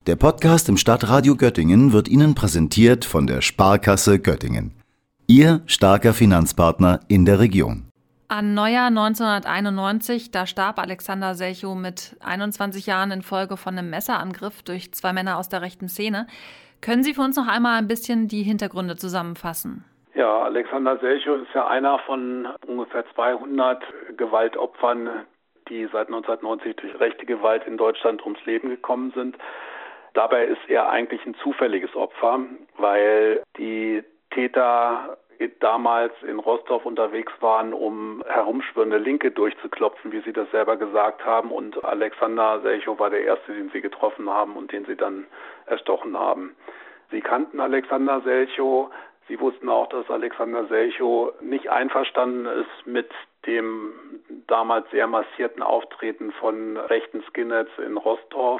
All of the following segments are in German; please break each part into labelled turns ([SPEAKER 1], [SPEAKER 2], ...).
[SPEAKER 1] Der Podcast im Stadtradio Göttingen wird Ihnen präsentiert von der Sparkasse Göttingen. Ihr starker Finanzpartner in der Region.
[SPEAKER 2] An Neujahr 1991, da starb Alexander Selchow mit 21 Jahren infolge von einem Messerangriff durch zwei Männer aus der rechten Szene. Können Sie für uns noch einmal ein bisschen die Hintergründe zusammenfassen?
[SPEAKER 3] Ja, Alexander Selchow ist ja einer von ungefähr 200 Gewaltopfern, die seit 1990 durch rechte Gewalt in Deutschland ums Leben gekommen sind. Dabei ist er eigentlich ein zufälliges Opfer, weil die Täter damals in Rostow unterwegs waren, um herumschwirrende Linke durchzuklopfen, wie sie das selber gesagt haben. Und Alexander Selchow war der Erste, den sie getroffen haben und den sie dann erstochen haben. Sie kannten Alexander Selchow. Sie wussten auch, dass Alexander Selchow nicht einverstanden ist mit dem damals sehr massierten Auftreten von rechten Skinheads in Rostow.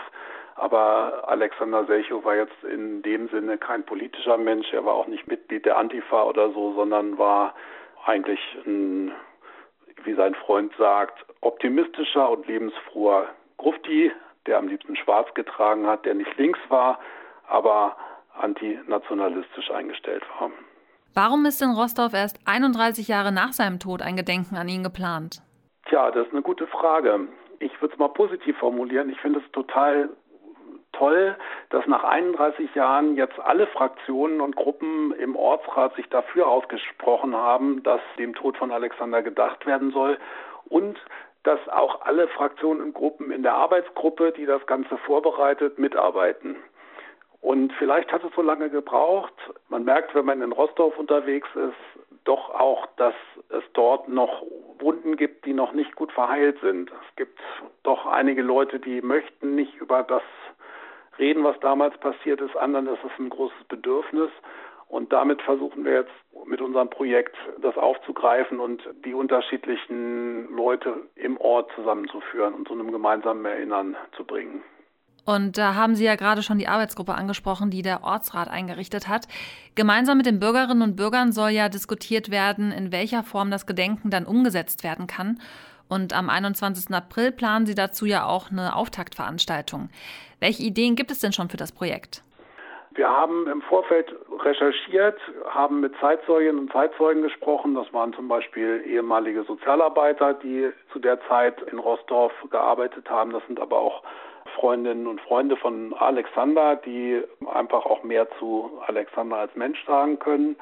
[SPEAKER 3] Aber Alexander Selchow war jetzt in dem Sinne kein politischer Mensch. Er war auch nicht Mitglied der Antifa oder so, sondern war eigentlich ein, wie sein Freund sagt, optimistischer und lebensfroher Grufti, der am liebsten schwarz getragen hat, der nicht links war, aber antinationalistisch eingestellt war.
[SPEAKER 2] Warum ist in Rostow erst 31 Jahre nach seinem Tod ein Gedenken an ihn geplant?
[SPEAKER 3] Tja, das ist eine gute Frage. Ich würde es mal positiv formulieren. Ich finde es total toll, dass nach 31 Jahren jetzt alle Fraktionen und Gruppen im Ortsrat sich dafür ausgesprochen haben, dass dem Tod von Alexander gedacht werden soll und dass auch alle Fraktionen und Gruppen in der Arbeitsgruppe, die das Ganze vorbereitet, mitarbeiten. Und vielleicht hat es so lange gebraucht. Man merkt, wenn man in Rostow unterwegs ist, doch auch, dass es dort noch Wunden gibt, die noch nicht gut verheilt sind. Es gibt doch einige Leute, die möchten nicht über das reden, was damals passiert ist. Anderen ist es ein großes Bedürfnis. Und damit versuchen wir jetzt mit unserem Projekt das aufzugreifen und die unterschiedlichen Leute im Ort zusammenzuführen und zu einem gemeinsamen Erinnern zu bringen.
[SPEAKER 2] Und da haben Sie ja gerade schon die Arbeitsgruppe angesprochen, die der Ortsrat eingerichtet hat. Gemeinsam mit den Bürgerinnen und Bürgern soll ja diskutiert werden, in welcher Form das Gedenken dann umgesetzt werden kann. Und am 21. April planen Sie dazu ja auch eine Auftaktveranstaltung. Welche Ideen gibt es denn schon für das Projekt?
[SPEAKER 3] Wir haben im Vorfeld recherchiert, haben mit Zeitzeuginnen und Zeitzeugen gesprochen. Das waren zum Beispiel ehemalige Sozialarbeiter, die zu der Zeit in Rostow gearbeitet haben. Das sind aber auch Freundinnen und Freunde von Alexander, die einfach auch mehr zu Alexander als Mensch sagen können.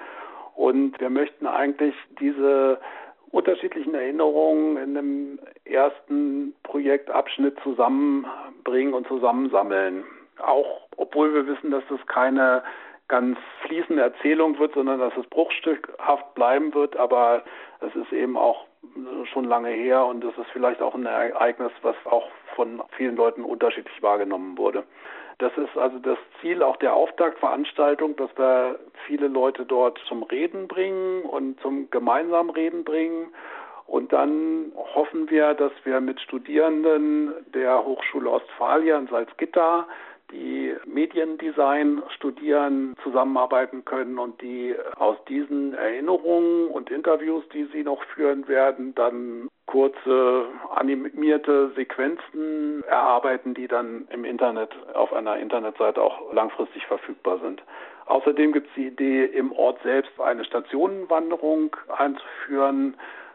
[SPEAKER 3] Und wir möchten eigentlich diese unterschiedlichen Erinnerungen in einem ersten Projektabschnitt zusammenbringen und zusammensammeln. Auch obwohl wir wissen, dass das keine ganz fließende Erzählung wird, sondern dass es bruchstückhaft bleiben wird, aber es ist eben auch schon lange her und es ist vielleicht auch ein Ereignis, was auch von vielen Leuten unterschiedlich wahrgenommen wurde. Das ist also das Ziel auch der Auftaktveranstaltung, dass wir viele Leute dort zum Reden bringen und zum gemeinsamen Reden bringen. Und dann hoffen wir, dass wir mit Studierenden der Hochschule Ostfalia in Salzgitter, die Mediendesign studieren, zusammenarbeiten können und die aus diesen Erinnerungen und Interviews, die sie noch führen werden, dann kurze animierte Sequenzen erarbeiten, die dann im Internet auf einer Internetseite auch langfristig verfügbar sind. Außerdem gibt es die Idee, im Ort selbst eine Stationenwanderung einzuführen,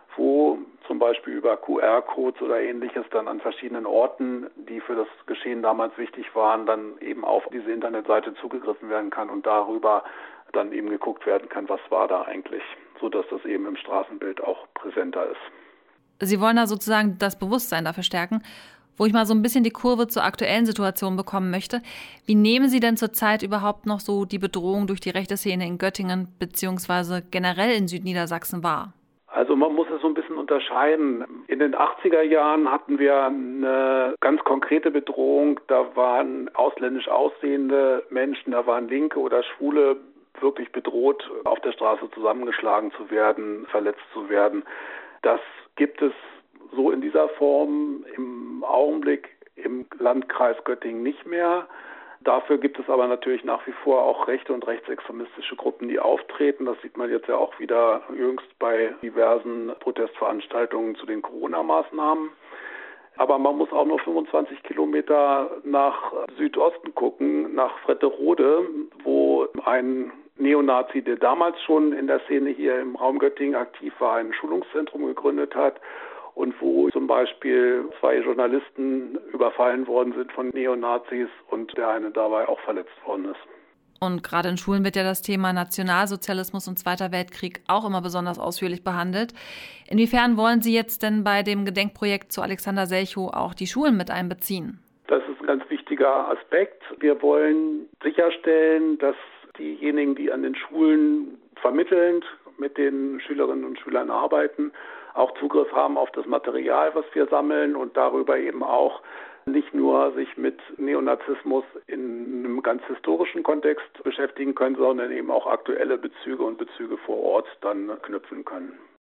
[SPEAKER 3] wo zum Beispiel über QR-Codes oder Ähnliches dann an verschiedenen Orten, die für das Geschehen damals wichtig waren, dann eben auf diese Internetseite zugegriffen werden kann und darüber dann eben geguckt werden kann, was war da eigentlich, sodass das eben im Straßenbild auch präsenter ist.
[SPEAKER 2] Sie wollen da sozusagen das Bewusstsein dafür stärken. Wo ich mal so ein bisschen die Kurve zur aktuellen Situation bekommen möchte. Wie nehmen Sie denn zurzeit überhaupt noch so die Bedrohung durch die rechte Szene in Göttingen bzw. generell in Südniedersachsen wahr?
[SPEAKER 3] Also man muss es so ein bisschen unterscheiden. In den 80er Jahren hatten wir eine ganz konkrete Bedrohung. Da waren ausländisch aussehende Menschen, da waren Linke oder Schwule wirklich bedroht, auf der Straße zusammengeschlagen zu werden, verletzt zu werden. Das gibt es so in dieser Form im Augenblick im Landkreis Göttingen nicht mehr. Dafür gibt es aber natürlich nach wie vor auch rechte und rechtsextremistische Gruppen, die auftreten. Das sieht man jetzt ja auch wieder jüngst bei diversen Protestveranstaltungen zu den Corona-Maßnahmen. Aber man muss auch nur 25 Kilometer nach Südosten gucken, nach Fretterode, wo ein Neonazi, der damals schon in der Szene hier im Raum Göttingen aktiv war, ein Schulungszentrum gegründet hat und wo zum Beispiel 2 Journalisten überfallen worden sind von Neonazis und der eine dabei auch verletzt worden ist.
[SPEAKER 2] Und gerade in Schulen wird ja das Thema Nationalsozialismus und Zweiter Weltkrieg auch immer besonders ausführlich behandelt. Inwiefern wollen Sie jetzt denn bei dem Gedenkprojekt zu Alexander Selchow auch die Schulen mit einbeziehen?
[SPEAKER 3] Das ist ein ganz wichtiger Aspekt. Wir wollen sicherstellen, dass diejenigen, die an den Schulen vermittelnd mit den Schülerinnen und Schülern arbeiten, auch Zugriff haben auf das Material, was wir sammeln und darüber eben auch nicht nur sich mit Neonazismus in einem ganz historischen Kontext beschäftigen können, sondern eben auch aktuelle Bezüge und Bezüge vor Ort dann knüpfen können.